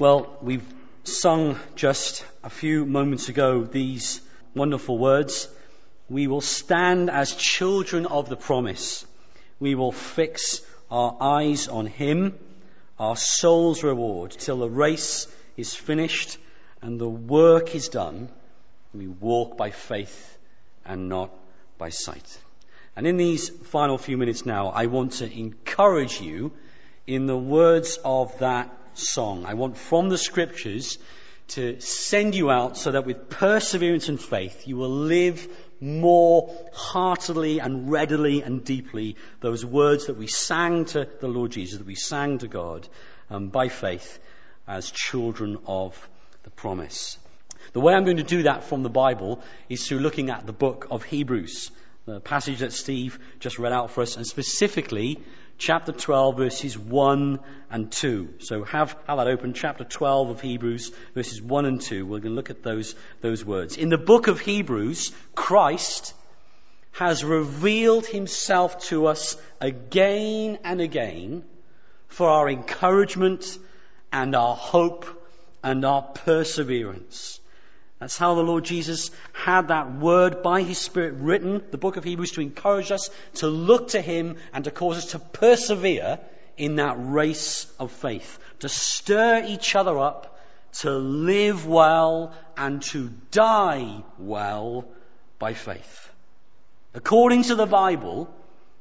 Well, we've sung just a few moments ago these wonderful words. We will stand as children of the promise. We will fix our eyes on Him, our soul's reward, till the race is finished and the work is done. We walk by faith and not by sight. And in these final few minutes now, I want to encourage you in the words of that song. I want from the Scriptures to send you out so that with perseverance and faith you will live more heartily and readily and deeply those words that we sang to the Lord Jesus, that we sang to God by faith as children of the promise. The way I'm going to do that from the Bible is through looking at the book of Hebrews, the passage that Steve just read out for us, and specifically chapter 12, verses 1 and 2. So have that open, chapter 12 of Hebrews, verses 1 and 2. We're going to look at those words. In the book of Hebrews, Christ has revealed himself to us again and again for our encouragement and our hope and our perseverance. That's how the Lord Jesus had that word by his Spirit written, the book of Hebrews, to encourage us to look to him and to cause us to persevere in that race of faith, to stir each other up, to live well and to die well by faith. According to the Bible,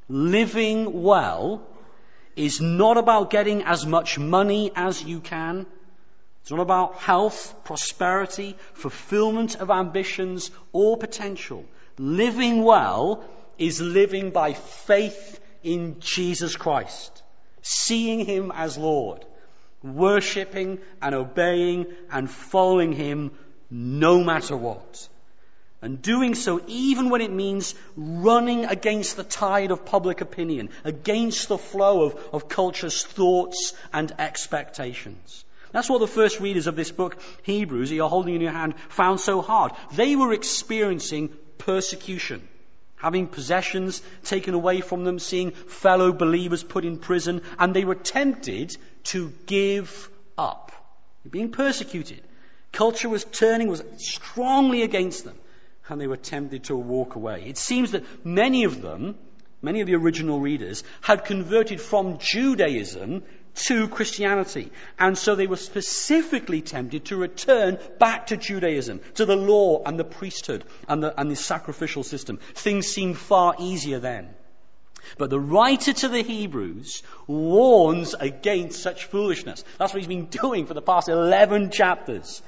living well is not about getting as much money as you can. It's not about health, prosperity, fulfillment of ambitions or potential. Living well is living by faith in Jesus Christ, seeing him as Lord, worshipping and obeying and following him no matter what. And doing so even when it means running against the tide of public opinion, against the flow of culture's thoughts and expectations. That's what the first readers of this book, Hebrews, that you're holding in your hand, found so hard. They were experiencing persecution, having possessions taken away from them, seeing fellow believers put in prison, and they were tempted to give up. Being persecuted. Culture was strongly against them, and they were tempted to walk away. It seems that many of the original readers, had converted from Judaism to Christianity. And so they were specifically tempted to return back to Judaism, to the law and the priesthood and the sacrificial system. Things seemed far easier then. But the writer to the Hebrews warns against such foolishness. That's what he's been doing for the past 11 chapters.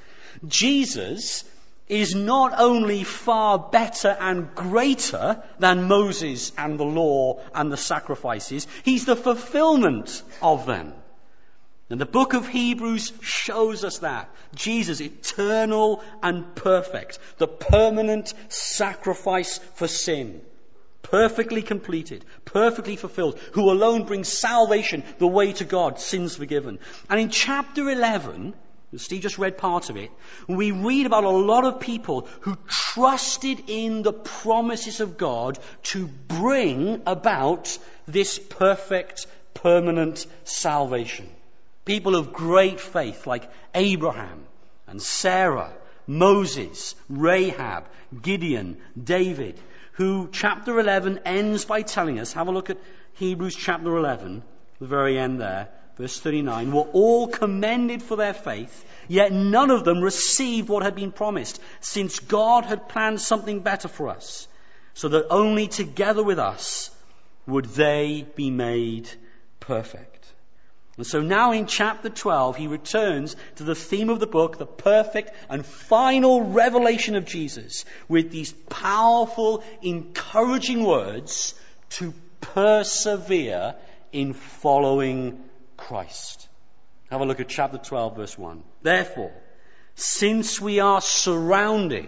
Jesus is not only far better and greater than Moses and the law and the sacrifices, he's the fulfillment of them. And the book of Hebrews shows us that. Jesus, eternal and perfect, the permanent sacrifice for sin, perfectly completed, perfectly fulfilled, who alone brings salvation, the way to God, sins forgiven. And in chapter 11, Steve just read part of it, we read about a lot of people who trusted in the promises of God to bring about this perfect, permanent salvation. People of great faith like Abraham and Sarah, Moses, Rahab, Gideon, David, who chapter 11 ends by telling us, have a look at Hebrews chapter 11, the very end there, verse 39, were all commended for their faith, yet none of them received what had been promised, since God had planned something better for us, so that only together with us would they be made perfect. And so now in chapter 12, he returns to the theme of the book, the perfect and final revelation of Jesus, with these powerful, encouraging words to persevere in following Christ. Have a look at chapter 12, verse 1. Therefore, since we are surrounded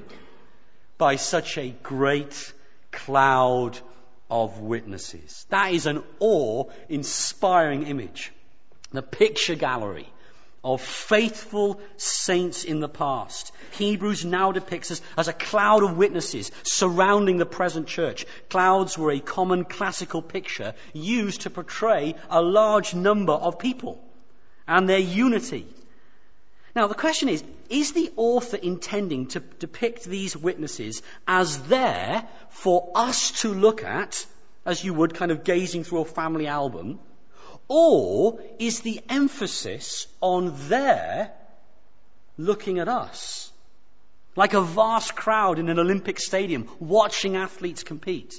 by such a great cloud of witnesses. That is an awe-inspiring image. The picture gallery of faithful saints in the past. Hebrews now depicts us as a cloud of witnesses surrounding the present church. Clouds were a common classical picture used to portray a large number of people and their unity. Now, the question is the author intending to depict these witnesses as there for us to look at, as you would kind of gazing through a family album, or is the emphasis on there looking at us? Like a vast crowd in an Olympic stadium watching athletes compete.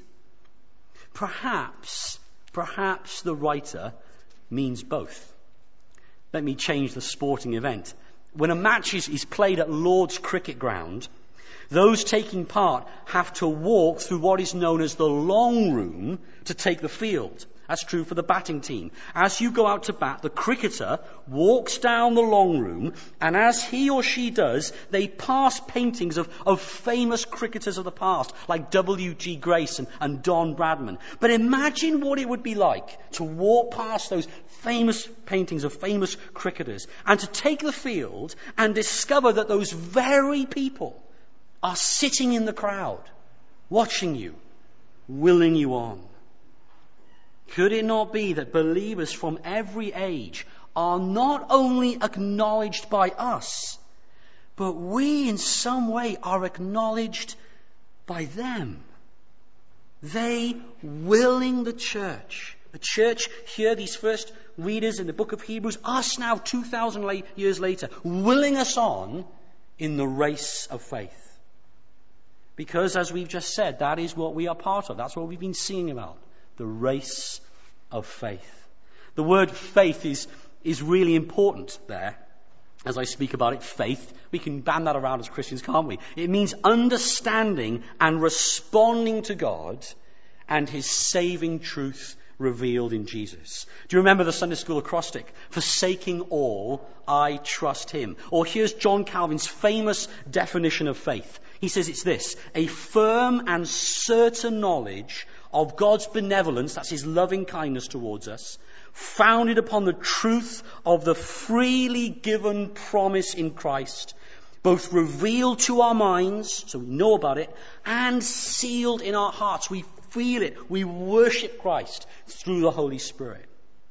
Perhaps the writer means both. Let me change the sporting event. When a match is played at Lord's Cricket Ground, those taking part have to walk through what is known as the long room to take the field. That's true for the batting team. As you go out to bat, the cricketer walks down the long room, and as he or she does, they pass paintings of famous cricketers of the past, like W.G. Grace and Don Bradman. But imagine what it would be like to walk past those famous paintings of famous cricketers and to take the field and discover that those very people are sitting in the crowd, watching you, willing you on. Could it not be that believers from every age are not only acknowledged by us, but we in some way are acknowledged by them? They willing the church here, these first readers in the book of Hebrews, us now 2,000 years later, willing us on in the race of faith. Because, as we've just said, that is what we are part of. That's what we've been singing about. The race of faith. The word faith is really important there. As I speak about it, faith, we can band that around as Christians, can't we? It means understanding and responding to God and his saving truth revealed in Jesus. Do you remember the Sunday school acrostic? Forsaking all, I trust him. Or here's John Calvin's famous definition of faith. He says it's this: a firm and certain knowledge of God's benevolence, that's his loving kindness towards us, founded upon the truth of the freely given promise in Christ, both revealed to our minds, so we know about it, and sealed in our hearts. We feel it. We worship Christ through the Holy Spirit.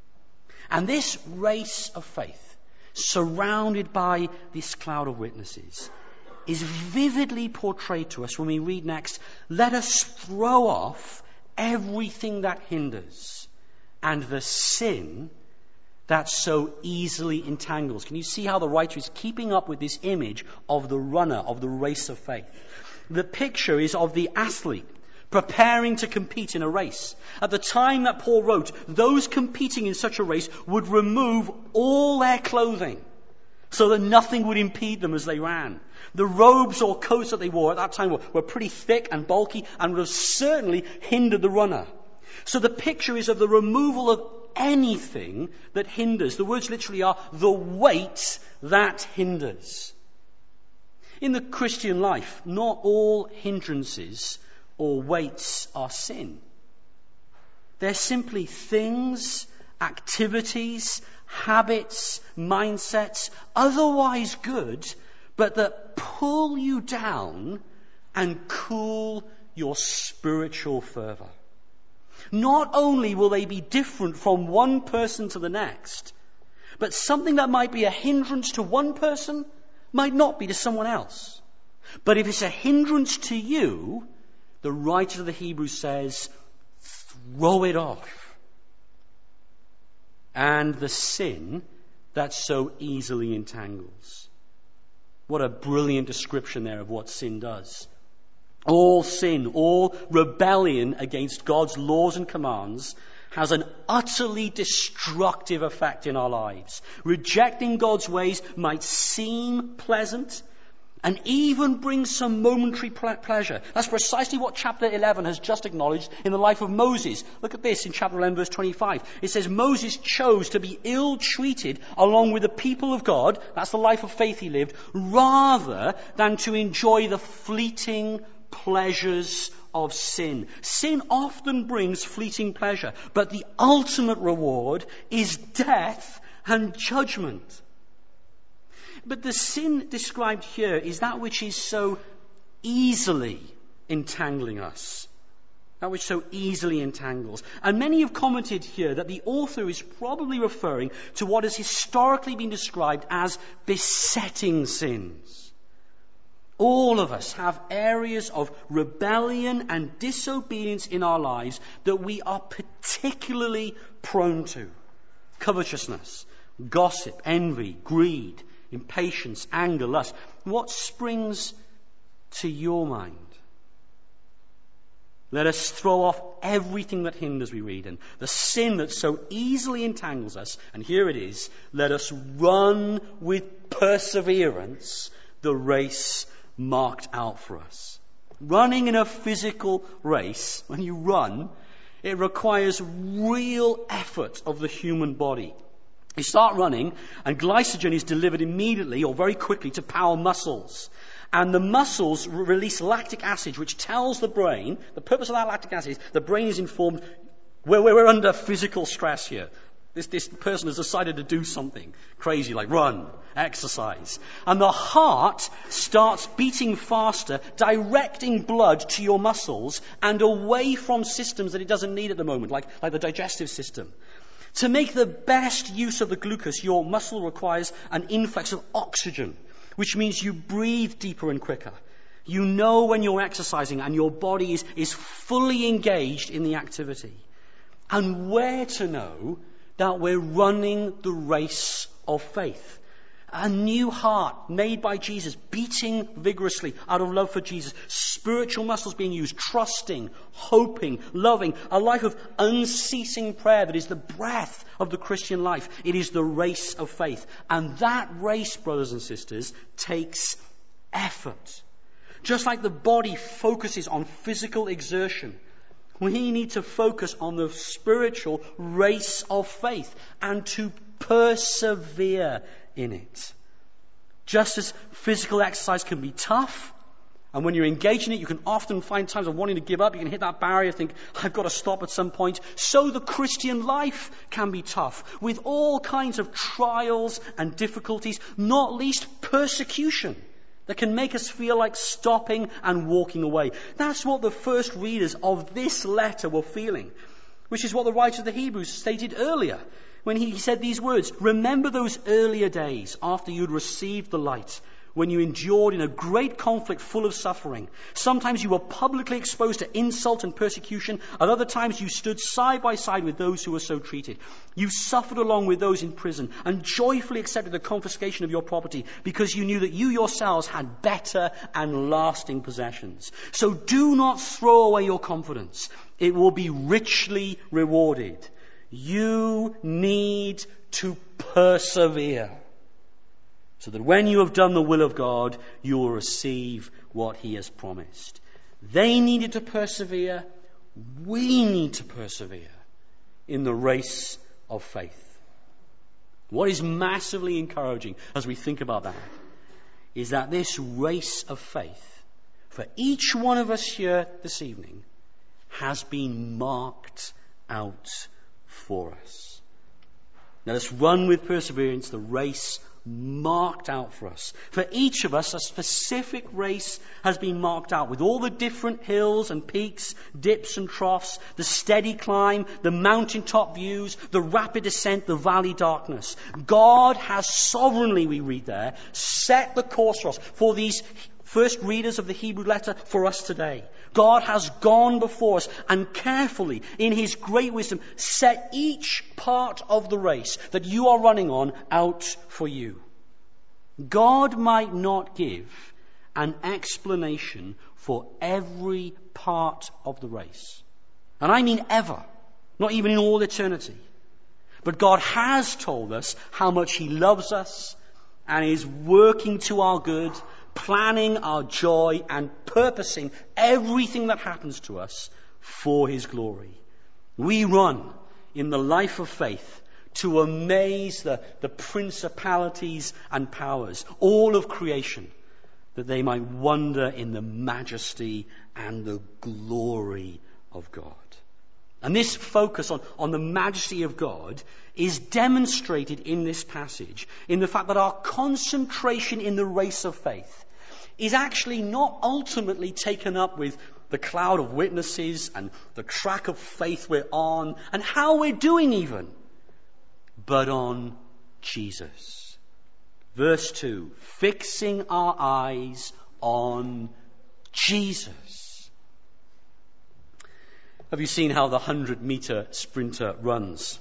And this race of faith, surrounded by this cloud of witnesses, is vividly portrayed to us when we read next, let us throw off everything that hinders and the sin that so easily entangles. Can you see how the writer is keeping up with this image of the runner, of the race of faith? The picture is of the athlete preparing to compete in a race. At the time that Paul wrote, those competing in such a race would remove all their clothing so that nothing would impede them as they ran. The robes or coats that they wore at that time were pretty thick and bulky and would have certainly hindered the runner. So the picture is of the removal of anything that hinders. The words literally are the weight that hinders. In the Christian life, not all hindrances or weights are sin. They're simply things, activities, habits, mindsets, otherwise good, but that pull you down and cool your spiritual fervor. Not only will they be different from one person to the next, but something that might be a hindrance to one person might not be to someone else. But if it's a hindrance to you, the writer of the Hebrews says, throw it off. And the sin that so easily entangles. What a brilliant description there of what sin does. All sin, all rebellion against God's laws and commands has an utterly destructive effect in our lives. Rejecting God's ways might seem pleasant and even bring some momentary pleasure. That's precisely what chapter 11 has just acknowledged in the life of Moses. Look at this in chapter 11, verse 25. It says, Moses chose to be ill-treated along with the people of God, that's the life of faith he lived, rather than to enjoy the fleeting pleasures of sin. Sin often brings fleeting pleasure, but the ultimate reward is death and judgment. But the sin described here is that which is so easily entangling us. that which so easily entangles. And many have commented here that the author is probably referring to what has historically been described as besetting sins. All of us have areas of rebellion and disobedience in our lives that we are particularly prone to. Covetousness, gossip, envy, greed, impatience, anger, lust. What springs to your mind? Let us throw off everything that hinders, we read, and the sin that so easily entangles us. And here it is. Let us run with perseverance the race marked out for us. Running in a physical race, when you run, it requires real effort of the human body. You start running, and glycogen is delivered immediately or very quickly to power muscles. And the muscles release lactic acid, which tells the brain, the purpose of that lactic acid is the brain is informed, we're under physical stress here. This person has decided to do something crazy, like run, exercise. And the heart starts beating faster, directing blood to your muscles and away from systems that it doesn't need at the moment, like the digestive system. To make the best use of the glucose, your muscle requires an influx of oxygen, which means you breathe deeper and quicker. You know when you're exercising and your body is fully engaged in the activity. And where to know that we're running the race of faith. A new heart made by Jesus, beating vigorously out of love for Jesus. Spiritual muscles being used, trusting, hoping, loving. A life of unceasing prayer that is the breath of the Christian life. It is the race of faith. And that race, brothers and sisters, takes effort. Just like the body focuses on physical exertion, we need to focus on the spiritual race of faith and to persevere in it. Just as physical exercise can be tough, and when you're engaged in it, you can often find times of wanting to give up. You can hit that barrier, think, I've got to stop at some point. So the Christian life can be tough, with all kinds of trials and difficulties, not least persecution, that can make us feel like stopping and walking away. That's what the first readers of this letter were feeling, which is what the writer of the Hebrews stated earlier when he said these words, remember those earlier days after you'd received the light, when you endured in a great conflict full of suffering. Sometimes you were publicly exposed to insult and persecution. At other times you stood side by side with those who were so treated. You suffered along with those in prison and joyfully accepted the confiscation of your property because you knew that you yourselves had better and lasting possessions. So do not throw away your confidence. It will be richly rewarded. You need to persevere, so that when you have done the will of God, you will receive what he has promised. They needed to persevere. We need to persevere in the race of faith. What is massively encouraging as we think about that is that this race of faith, for each one of us here this evening, has been marked out for us. Let us run with perseverance the race marked out for us. For each of us, a specific race has been marked out with all the different hills and peaks, dips and troughs, the steady climb, the mountaintop views, the rapid descent, the valley darkness. God has sovereignly, we read there, set the course for us, for these first readers of the Hebrew letter, for us today. God has gone before us and carefully, in his great wisdom, set each part of the race that you are running on out for you. God might not give an explanation for every part of the race. And I mean ever, not even in all eternity. But God has told us how much he loves us and is working to our good, planning our joy and purposing everything that happens to us for his glory. We run in the life of faith to amaze the principalities and powers, all of creation, that they might wonder in the majesty and the glory of God. And this focus on the majesty of God is demonstrated in this passage in the fact that our concentration in the race of faith is actually not ultimately taken up with the cloud of witnesses and the track of faith we're on and how we're doing even, but on Jesus. Verse 2, fixing our eyes on Jesus. Have you seen how the 100-meter sprinter runs?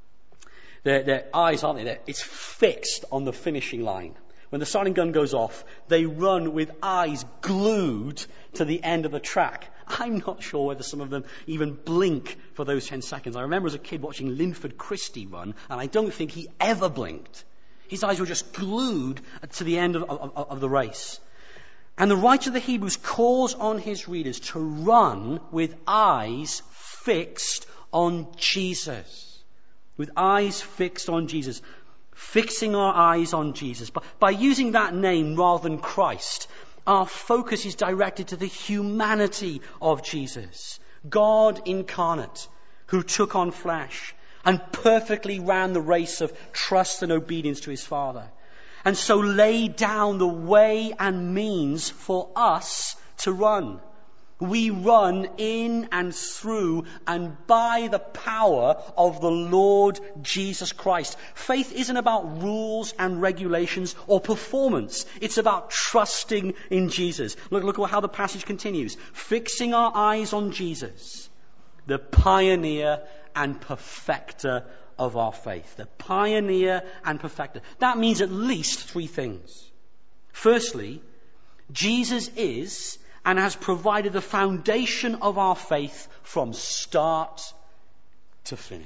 Their eyes, aren't they? It's fixed on the finishing line. When the starting gun goes off, they run with eyes glued to the end of the track. I'm not sure whether some of them even blink for those 10 seconds. I remember as a kid watching Linford Christie run, and I don't think he ever blinked. His eyes were just glued to the end of the race. And the writer of the Hebrews calls on his readers to run with eyes fixed on Jesus. With eyes fixed on Jesus. Fixing our eyes on Jesus. By using that name rather than Christ, our focus is directed to the humanity of Jesus. God incarnate, who took on flesh and perfectly ran the race of trust and obedience to his Father. And so laid down the way and means for us to run. We run in and through and by the power of the Lord Jesus Christ. Faith isn't about rules and regulations or performance. It's about trusting in Jesus. Look how the passage continues. Fixing our eyes on Jesus, the pioneer and perfecter of our faith. The pioneer and perfecter. That means at least 3 things. Firstly, Jesus is and has provided the foundation of our faith from start to finish.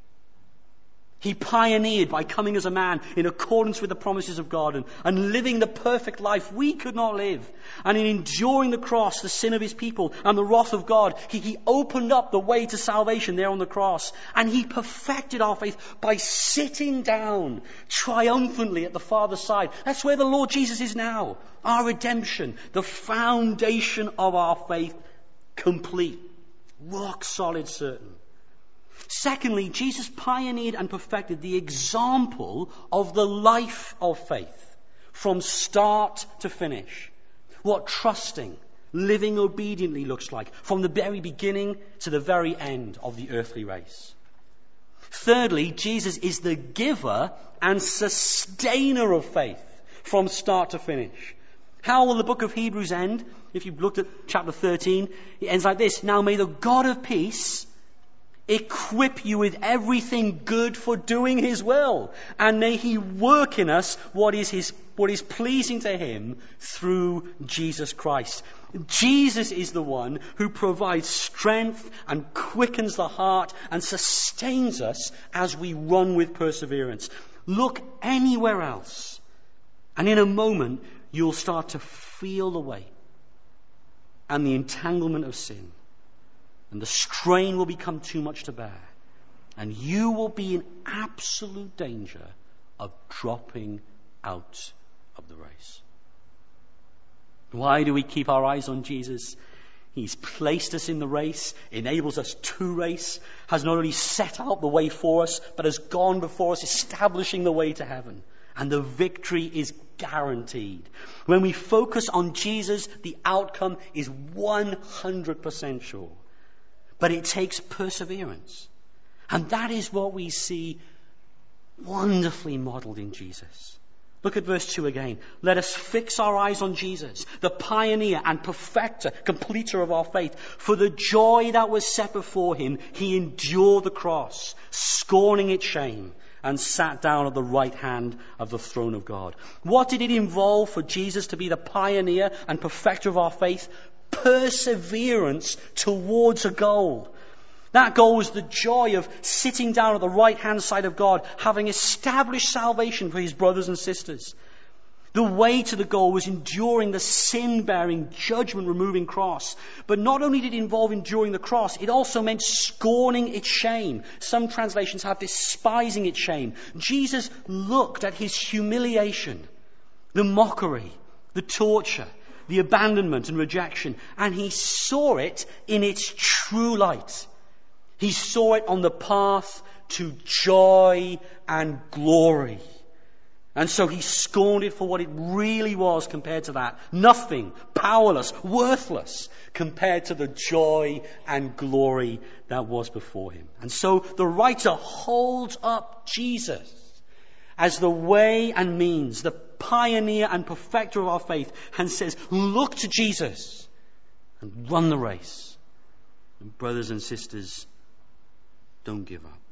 He pioneered by coming as a man in accordance with the promises of God and living the perfect life we could not live. And in enduring the cross, the sin of his people and the wrath of God, he opened up the way to salvation there on the cross. And he perfected our faith by sitting down triumphantly at the Father's side. That's where the Lord Jesus is now. Our redemption, the foundation of our faith, complete, rock solid, certain. Secondly, Jesus pioneered and perfected the example of the life of faith from start to finish. What trusting, living obediently looks like from the very beginning to the very end of the earthly race. Thirdly, Jesus is the giver and sustainer of faith from start to finish. How will the book of Hebrews end? If you've looked at chapter 13, it ends like this. Now may the God of peace equip you with everything good for doing his will, and may he work in us what is pleasing to him through Jesus Christ. Jesus is the one who provides strength and quickens the heart and sustains us as we run with perseverance. Look anywhere else, and in a moment you'll start to feel the weight and the entanglement of sin. And the strain will become too much to bear. And you will be in absolute danger of dropping out of the race. Why do we keep our eyes on Jesus? He's placed us in the race, enables us to race, has not only set out the way for us, but has gone before us, establishing the way to heaven. And the victory is guaranteed. When we focus on Jesus, the outcome is 100% sure. But it takes perseverance. And that is what we see wonderfully modeled in Jesus. Look at verse 2 again. Let us fix our eyes on Jesus, the pioneer and perfecter, completer of our faith. For the joy that was set before him, he endured the cross, scorning its shame, and sat down at the right hand of the throne of God. What did it involve for Jesus to be the pioneer and perfecter of our faith? Perseverance towards a goal. That goal was the joy of sitting down at the right-hand side of God, having established salvation for his brothers and sisters. The way to the goal was enduring the sin-bearing, judgment-removing cross. But not only did it involve enduring the cross, it also meant scorning its shame. Some translations have despising its shame. Jesus looked at his humiliation, the mockery, the torture, the abandonment and rejection, and he saw it in its true light. He saw it on the path to joy and glory. And so he scorned it for what it really was compared to that. Nothing, powerless, worthless compared to the joy and glory that was before him. And so the writer holds up Jesus as the way and means, the pioneer and perfecter of our faith, and says, look to Jesus and run the race. And brothers and sisters, don't give up.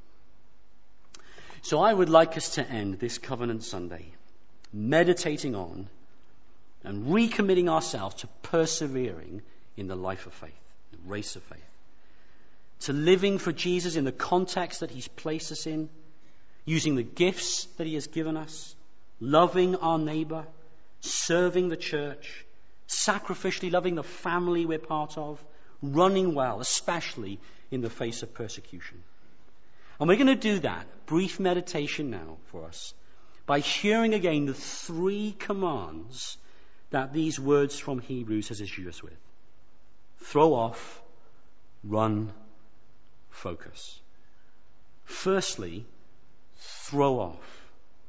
So I would like us to end this Covenant Sunday meditating on and recommitting ourselves to persevering in the life of faith, the race of faith. To living for Jesus in the context that he's placed us in, using the gifts that he has given us, loving our neighbor, serving the church, sacrificially loving the family we're part of, running well, especially in the face of persecution. And we're going to do that, brief meditation now for us, by hearing again the three commands that these words from Hebrews has issued us with. Throw off, run, focus. Firstly, throw off.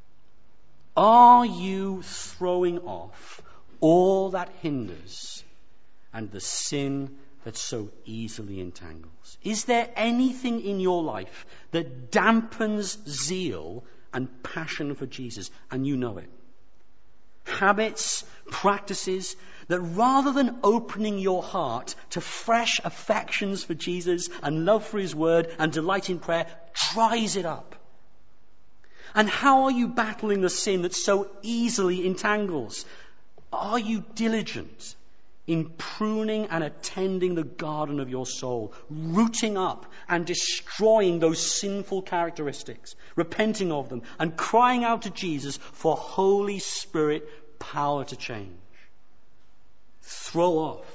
Are you throwing off all that hinders and the sin that so easily entangles? Is there anything in your life that dampens zeal and passion for Jesus, and you know it? Habits, practices that rather than opening your heart to fresh affections for Jesus and love for his word and delight in prayer, dries it up. And how are you battling the sin that so easily entangles? Are you diligent in pruning and attending the garden of your soul, rooting up and destroying those sinful characteristics, repenting of them, and crying out to Jesus for Holy Spirit power to change? Throw off.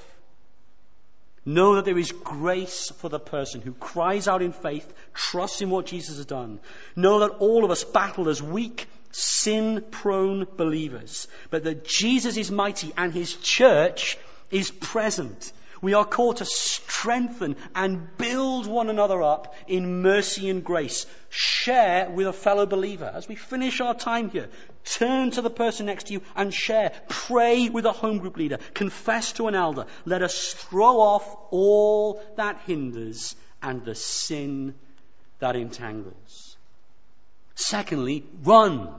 Know that there is grace for the person who cries out in faith, trusts in what Jesus has done. Know that all of us battle as weak, sin-prone believers, but that Jesus is mighty and his church is present. We are called to strengthen and build one another up in mercy and grace. Share with a fellow believer. As we finish our time here, turn to the person next to you and share. Pray with a home group leader. Confess to an elder. Let us throw off all that hinders and the sin that entangles. Secondly, run.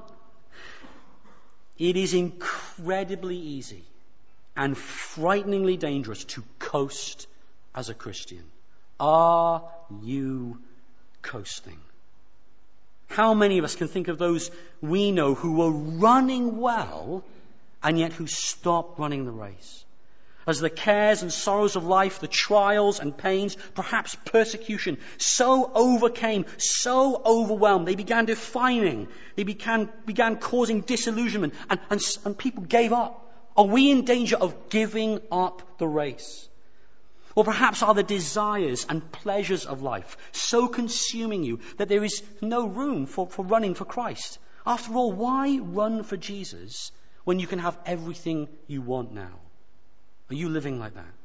It is incredibly easy and frighteningly dangerous to coast as a Christian. Are you coasting? How many of us can think of those we know who were running well and yet who stopped running the race? As the cares and sorrows of life, the trials and pains, perhaps persecution, so overcame, so overwhelmed, they began defining, they began causing disillusionment, and people gave up. Are we in danger of giving up the race? Or perhaps are the desires and pleasures of life so consuming you that there is no room for running for Christ? After all, why run for Jesus when you can have everything you want now? Are you living like that?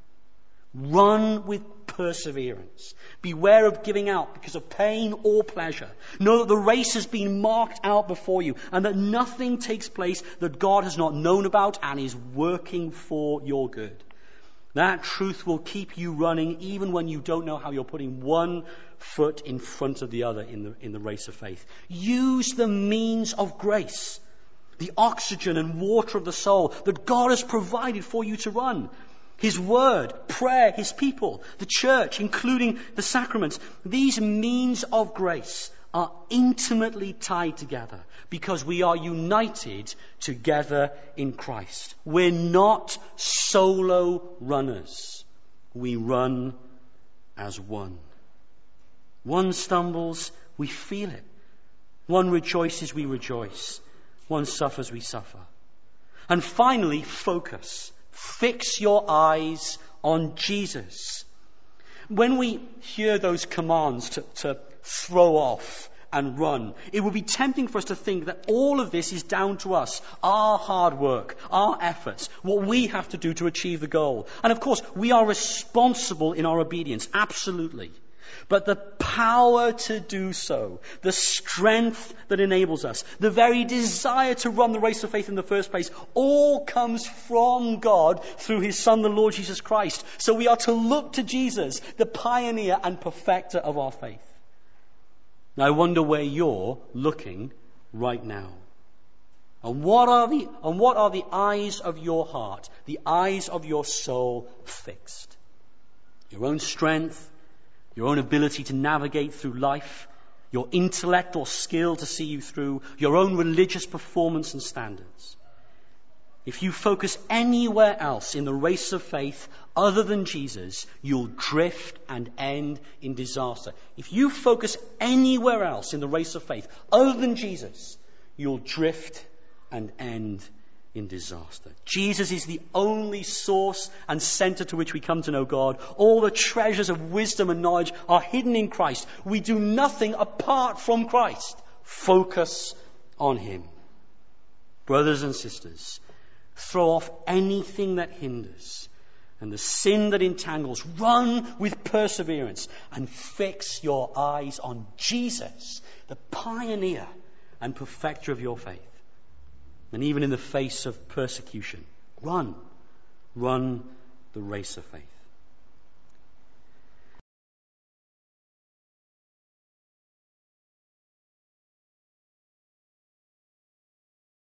Run with perseverance. Beware of giving out because of pain or pleasure. Know that the race has been marked out before you and that nothing takes place that God has not known about and is working for your good. That truth will keep you running even when you don't know how you're putting one foot in front of the other in the race of faith. Use the means of grace, the oxygen and water of the soul that God has provided for you to run. His word, prayer, his people, the church, including the sacraments. These means of grace are intimately tied together because we are united together in Christ. We're not solo runners. We run as one. One stumbles, we feel it. One rejoices, we rejoice. One suffers, we suffer. And finally, focus. Fix your eyes on Jesus. When we hear those commands to throw off and run, it would be tempting for us to think that all of this is down to us, our hard work, our efforts, what we have to do to achieve the goal. And of course, we are responsible in our obedience, absolutely. But the power to do so, the strength that enables us, the very desire to run the race of faith in the first place, all comes from God through his Son, the Lord Jesus Christ. So we are to look to Jesus, the pioneer and perfecter of our faith. Now I wonder where you're looking right now. And what are the eyes of your heart, the eyes of your soul fixed? Your own strength, your own ability to navigate through life, your intellect or skill to see you through, your own religious performance and standards. If you focus anywhere else in the race of faith other than Jesus, you'll drift and end in disaster. If you focus anywhere else in the race of faith other than Jesus, you'll drift and end in disaster. Jesus is the only source and center to which we come to know God. All the treasures of wisdom and knowledge are hidden in Christ. We do nothing apart from Christ. Focus on him. Brothers and sisters, throw off anything that hinders and the sin that entangles. Run with perseverance and fix your eyes on Jesus, the pioneer and perfecter of your faith. And even in the face of persecution, run the race of faith.